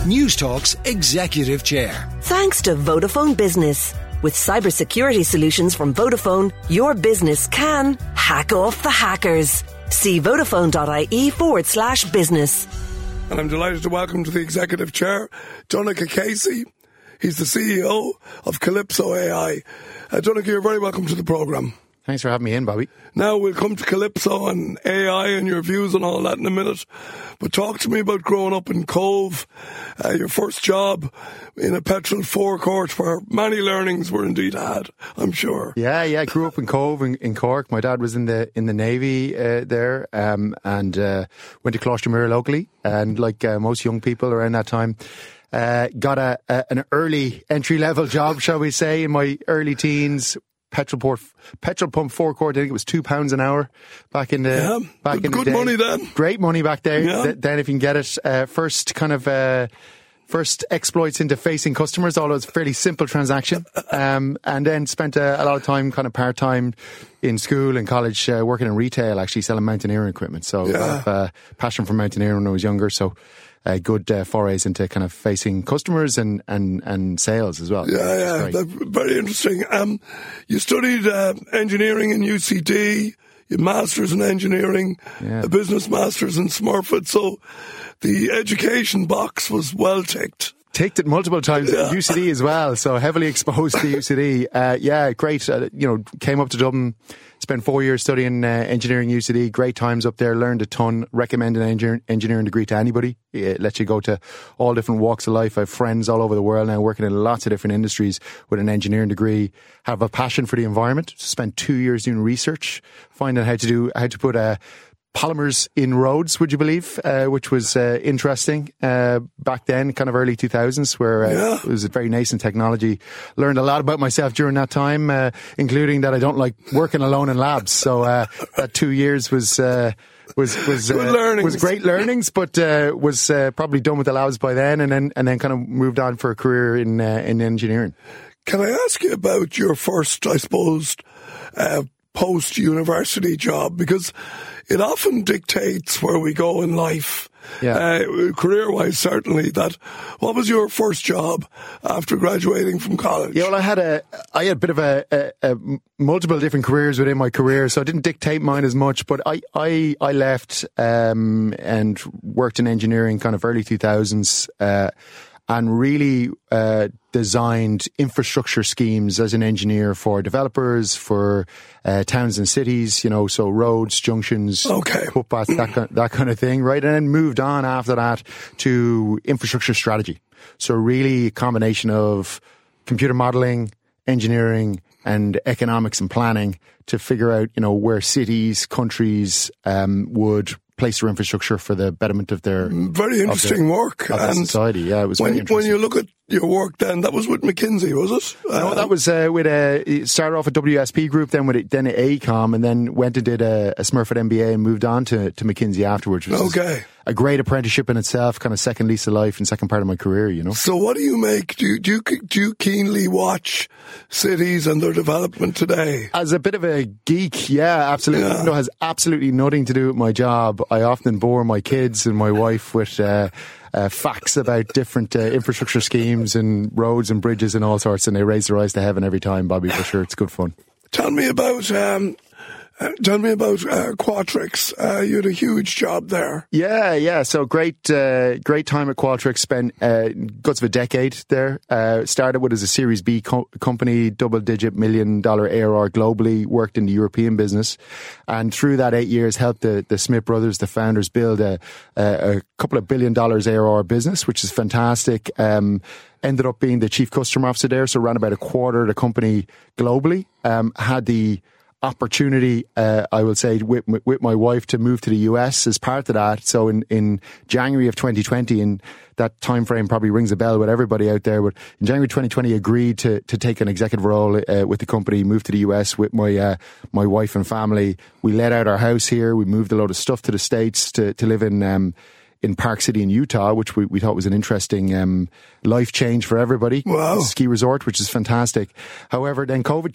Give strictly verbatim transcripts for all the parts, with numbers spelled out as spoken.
News Talk's Executive Chair. Thanks to Vodafone Business. With cybersecurity solutions from Vodafone, your business can hack off the hackers. See vodafone.ie forward slash business. And I'm delighted to welcome to the Executive Chair, Donncha Casey. He's the C E O of Calypso A I. Uh, Donncha, you're very welcome to the programme. Thanks for having me in, Bobby. Now we'll come to Calypso and A I and your views on all that in a minute. But talk to me about growing up in Cove, uh, your first job in a petrol forecourt where many learnings were indeed had, I'm sure. Yeah, yeah. Grew up in Cove in, in Cork. My dad was in the in the Navy uh, there, um, and uh, went to Clostermere locally. And like uh, most young people around that time, uh, got a, a an early entry level job, shall we say, in my early teens. Petrol port, petrol pump forecourt. I think it was two pounds an hour back in the yeah, back good, in the good day. money then. Great money back there. Yeah. Th- then if you can get it, uh, first kind of uh, first exploits into facing customers. Although it's a fairly simple transaction, um, and then spent a, a lot of time kind of part time in school and college uh, working in retail, actually selling mountaineering equipment. So yeah. I have uh, passion for mountaineering when I was younger. So. Uh, good uh, forays into kind of facing customers and, and, and sales as well. Yeah, yeah, that's very interesting. Um, you studied uh, engineering in U C D, you masters in engineering, yeah. a business masters in Smurfit, so the education box was well ticked. Ticked it multiple times yeah. at U C D as well, so heavily exposed to U C D. Uh, yeah, great. Uh, you know, came up to Dublin, spent four years studying uh, engineering U C D. Great times up there, learned a ton. Recommend an engineer, engineering degree to anybody. It lets you go to all different walks of life. I have friends all over the world now working in lots of different industries with an engineering degree. Have a passion for the environment. Spent two years doing research, finding how to do how to put a polymers in roads, would you believe, uh, which was uh, interesting uh, back then, kind of early two thousands, where uh, yeah. it was a very nascent technology. Learned a lot about myself during that time, uh, including that I don't like working alone in labs. So uh, that two years was uh, was was uh, was great learnings, but uh, was uh, probably done with the labs by then, and then and then kind of moved on for a career in uh, in engineering. Can I ask you about your first, I suppose, uh, post-university job? Because it often dictates where we go in life, yeah. uh, career-wise certainly. That what was your first job after graduating from college? Yeah, well, I had a I had a bit of a, a, a multiple different careers within my career, so I didn't dictate mine as much. But I I, I left um, and worked in engineering, kind of early two thousands. Uh, and really uh, designed infrastructure schemes as an engineer for developers, for uh, towns and cities, you know, so roads, junctions, okay. footpaths, that, kind, that kind of thing, right? And then moved on after that to infrastructure strategy. So really a combination of computer modelling, engineering, and economics and planning to figure out, you know, where cities, countries um, would place their infrastructure for the betterment of their very interesting their, work of and society. Yeah, it was when, very interesting. When you look at your work, then that was with McKinsey, was it? No, uh, that was uh, with a started off at W S P Group, then with then at AECOM, and then went and did a, a Smurfit M B A and moved on to, to McKinsey afterwards. Which okay, a great apprenticeship in itself, kind of second lease of life and second part of my career, you know. So what do you make? Do you, do you, do you keenly watch cities and their development today? As a bit of a geek, yeah, absolutely. Yeah. Even though it has absolutely nothing to do with my job, I often bore my kids and my wife with uh, uh, facts about different uh, infrastructure schemes and roads and bridges and all sorts, and they raise their eyes to heaven every time, Bobby, for sure. It's good fun. Tell me about... Um Uh, tell me about uh, Qualtrics. Uh, you had a huge job there. Yeah, yeah. So great, uh, great time at Qualtrics. Spent uh, guts of a decade there. Uh, started with as a Series B co- company, double-digit million-dollar A R R globally. Worked in the European business, and through that eight years, helped the, the Smith brothers, the founders, build a, a, a couple of billion dollars A R R business, which is fantastic. Um, ended up being the chief customer officer there, so ran about a quarter of the company globally. Um, had the opportunity, uh, I will say, with, with my wife to move to the U S as part of that. So in, in January of twenty twenty, and that time frame probably rings a bell with everybody out there, but in January twenty twenty, agreed to, to take an executive role uh, with the company, moved to the U S with my uh, my wife and family. We let out our house here. We moved a load of stuff to the States to, to live in um, in Park City in Utah, which we, we thought was an interesting um, life change for everybody. Wow. Ski resort, which is fantastic. However, then COVID came.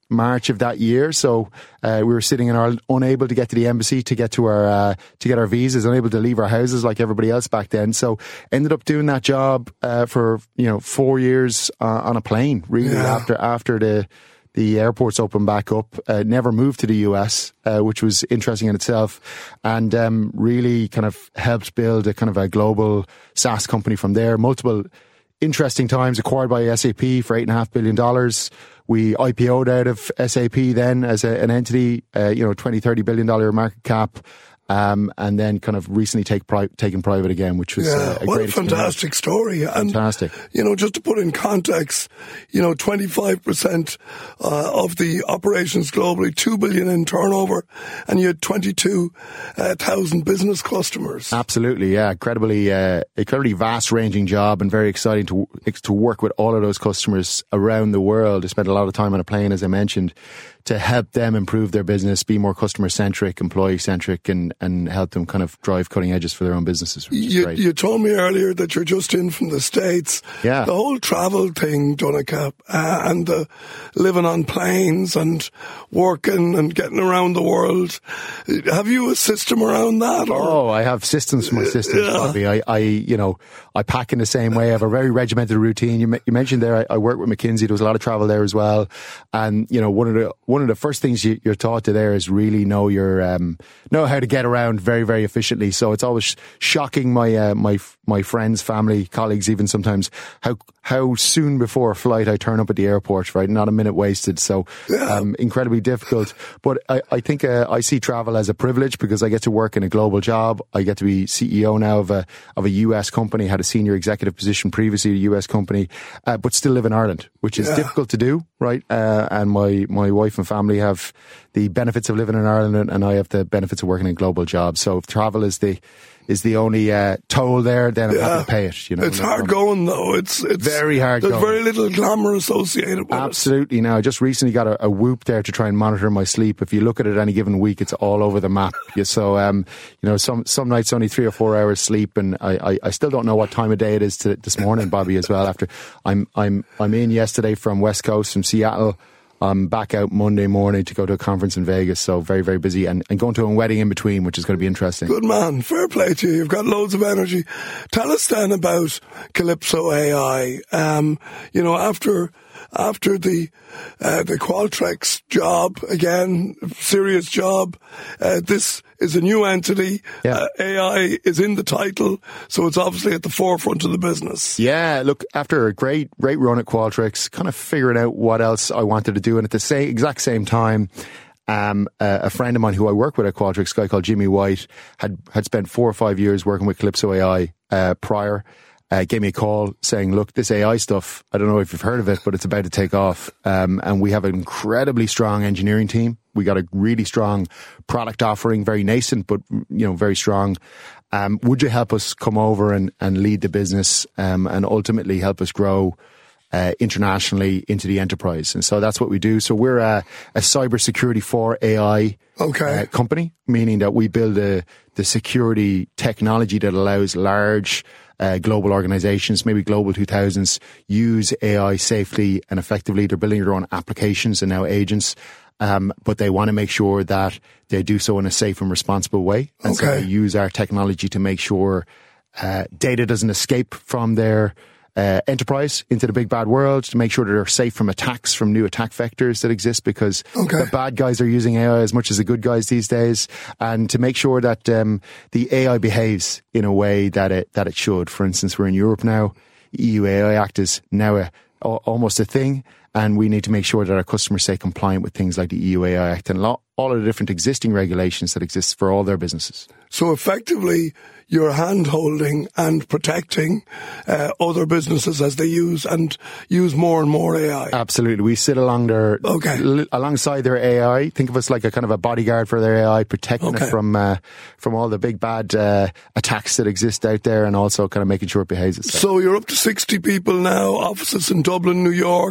March of that year. So uh, we were sitting in Ireland, unable to get to the embassy, to get to our uh, to get our visas, unable to leave our houses like everybody else back then. So ended up doing that job uh, for you know four years uh, on a plane. Really, yeah. after after the. The airports opened back up, uh, never moved to the U S, uh, which was interesting in itself, and um, really kind of helped build a kind of a global SaaS company from there. Multiple interesting times, acquired by S A P for eight and a half billion dollars. We I P O'd out of S A P then as a, an entity, uh, you know, twenty, thirty billion dollar market cap. Um, and then kind of recently take pri- taken private again, which was yeah, uh, a what great a fantastic story. And, fantastic. You know, just to put in context, you know, twenty-five percent uh, of the operations globally, two billion in turnover, and you had twenty-two thousand business customers. Absolutely, yeah. Incredibly, uh, incredibly vast-ranging job, and very exciting to to work with all of those customers around the world. I spent a lot of time on a plane, as I mentioned, to help them improve their business, be more customer-centric, employee-centric, and, and help them kind of drive cutting edges for their own businesses. Which is you, great. You told me earlier that you're just in from the States. Yeah. The whole travel thing, Donncha, uh, and the living on planes and working and getting around the world. Have you a system around that? Or? Oh, I have systems for my systems, yeah. Bobby. I, I, you know, I pack in the same way. I have a very regimented routine. You, you mentioned there, I, I work with McKinsey. There was a lot of travel there as well. And, you know, one of the, one of the first things you, you're taught to there is really know your, um, know how to get around very, very efficiently. So it's always shocking my, uh, my, my friends, family, colleagues, even sometimes how, how soon before a flight I turn up at the airport, right? Not a minute wasted. So, um, incredibly difficult. But I, I think, uh, I see travel as a privilege because I get to work in a global job. I get to be C E O now of a, of a U S company, had a senior executive position previously at a U S company, uh, but still live in Ireland, which is yeah. difficult to do, right? Uh, and my, my wife and family have the benefits of living in Ireland, and I have the benefits of working in global jobs. So if travel is the, is the only uh, toll there, then I'm yeah. happy to pay it. You know, it's hard going though. It's it's very hard. There's going. very little glamour associated with Absolutely. it. Now, I just recently got a, a Whoop there to try and monitor my sleep. If you look at it any given week, it's all over the map. Yeah, so, um, you know, some some nights only three or four hours sleep, and I, I, I still don't know what time of day it is to, this morning, Bobby. As well, after I'm I'm I'm in yesterday from West Coast, from Seattle. I'm back out Monday morning to go to a conference in Vegas, so very, very busy, and, and going to a wedding in between, which is going to be interesting. Good man. Fair play to you. You've got loads of energy. Tell us then about Calypso A I. Um, you know, after after the uh, the Qualtrics job, again, serious job, uh, this is a new entity. Yeah. Uh, A I is in the title, so it's obviously at the forefront of the business. Yeah, look, after a great, great run at Qualtrics, kind of figuring out what else I wanted to do, and at the same, exact same time, um, uh, a friend of mine who I work with at Qualtrics, a guy called Jimmy White, had, had spent four or five years working with Calypso A I uh, prior. Uh, gave me a call saying, look, this A I stuff, I don't know if you've heard of it, but it's about to take off. Um, and we have an incredibly strong engineering team. We got a really strong product offering, very nascent, but, you know, very strong. Um, would you help us come over and, and lead the business, um, and ultimately help us grow, uh, internationally into the enterprise? And so that's what we do. So we're a, a cybersecurity for A I okay. uh, company, meaning that we build a, the security technology that allows large, Uh, global organizations, maybe global two thousands, use A I safely and effectively. They're building their own applications and now agents, um, but they want to make sure that they do so in a safe and responsible way. And okay. so they use our technology to make sure uh, data doesn't escape from their uh, enterprise into the big bad world, to make sure that they're safe from attacks, from new attack vectors that exist, because okay. the bad guys are using A I as much as the good guys these days, and to make sure that um, the A I behaves in a way that it that it should. For instance, we're in Europe now. E U A I Act is now a, almost a thing, and we need to make sure that our customers stay compliant with things like the E U A I Act and all of the different existing regulations that exist for all their businesses. So effectively, you're hand-holding and protecting uh, other businesses as they use and use more and more A I. Absolutely. We sit along their, okay. l- alongside their A I. Think of us like a kind of a bodyguard for their A I, protecting okay. it from uh, from all the big bad uh, attacks that exist out there, and also kind of making sure it behaves itself. So you're up to sixty people now, offices in Dublin, New York,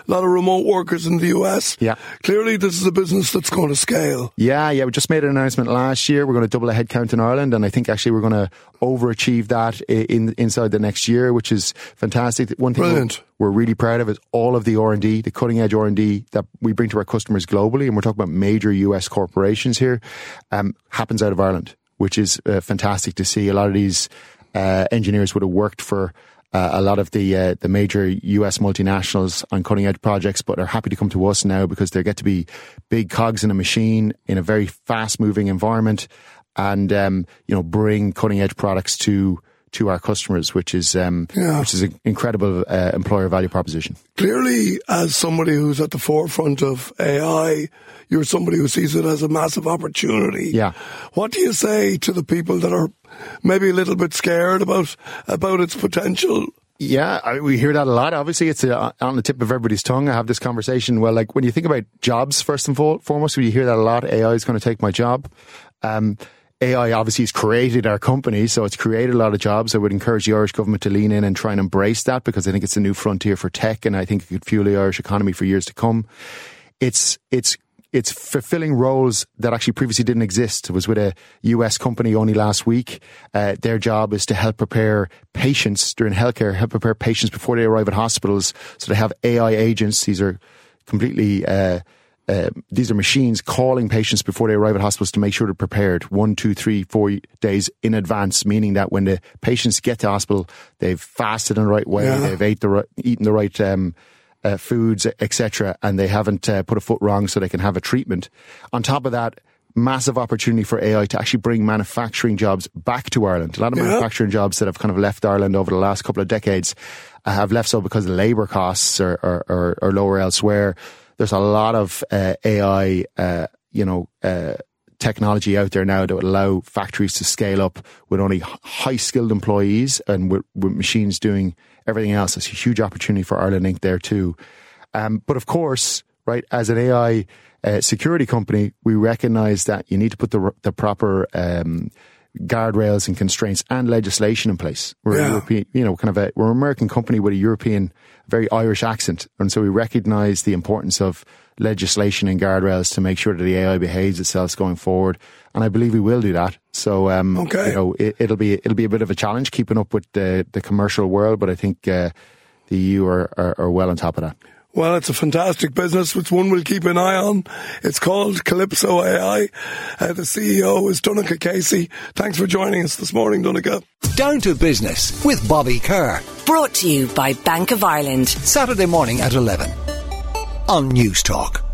a lot of remote workers in the U S. Yeah. Clearly, this is a business that's going to scale. Yeah, yeah. We just made an announcement last year. We're going to double the headcount in Ireland, and I think actually we're going to overachieve that in inside the next year, which is fantastic. One thing Brilliant. we're really proud of is all of the R and D, the cutting edge R and D that we bring to our customers globally, and we're talking about major U S corporations here, um, happens out of Ireland, which is uh, fantastic to see. A lot of these uh, engineers would have worked for Uh, a lot of the uh, the major U S multinationals on cutting edge projects, but are happy to come to us now because they get to be big cogs in a machine in a very fast moving environment, and um, you know, bring cutting edge products to to our customers, which is um, yeah. which is an incredible uh, employer value proposition. Clearly, as somebody who's at the forefront of A I, you're somebody who sees it as a massive opportunity. Yeah. What do you say to the people that are maybe a little bit scared about about its potential? Yeah, I, we hear that a lot. Obviously, it's uh, on the tip of everybody's tongue. I have this conversation. Well, like when you think about jobs, first and foremost, you hear that a lot. A I is going to take my job. Um, A I obviously has created our company, so it's created a lot of jobs. I would encourage the Irish government to lean in and try and embrace that, because I think it's a new frontier for tech, and I think it could fuel the Irish economy for years to come. It's it's it's fulfilling roles that actually previously didn't exist. It was with a U S company only last week. Uh, their job is to help prepare patients during healthcare, help prepare patients before they arrive at hospitals. So they have A I agents. These are completely uh Uh, these are machines calling patients before they arrive at hospitals to make sure they're prepared one, two, three, four days in advance, meaning that when the patients get to hospital, they've fasted in the right way, yeah. they've ate the right, eaten the right um, uh, foods, et cetera, and they haven't uh, put a foot wrong so they can have a treatment. On top of that, massive opportunity for A I to actually bring manufacturing jobs back to Ireland. A lot of yeah. manufacturing jobs that have kind of left Ireland over the last couple of decades uh, have left so because the labour costs are, are, are, are lower elsewhere. There's a lot of uh, A I, uh, you know, uh, technology out there now that would allow factories to scale up with only high-skilled employees and with, with machines doing everything else. It's a huge opportunity for Ireland Incorporated there too. Um, but of course, right, as an A I uh, security company, we recognise that you need to put the the proper um, guardrails and constraints and legislation in place. We're yeah. a European, you know, kind of a, we're an American company with a European, very Irish accent. And so we recognise the importance of legislation and guardrails to make sure that the A I behaves itself going forward. And I believe we will do that. So, um, okay. you know, it, it'll be, it'll be a bit of a challenge keeping up with the, the commercial world, but I think, uh, the E U are, are, are well on top of that. Well, it's a fantastic business, which one will keep an eye on. It's called Calypso A I. Uh, the C E O is Donncha Casey. Thanks for joining us this morning, Donncha. Down to Business with Bobby Kerr. Brought to you by Bank of Ireland. Saturday morning at eleven on News Talk.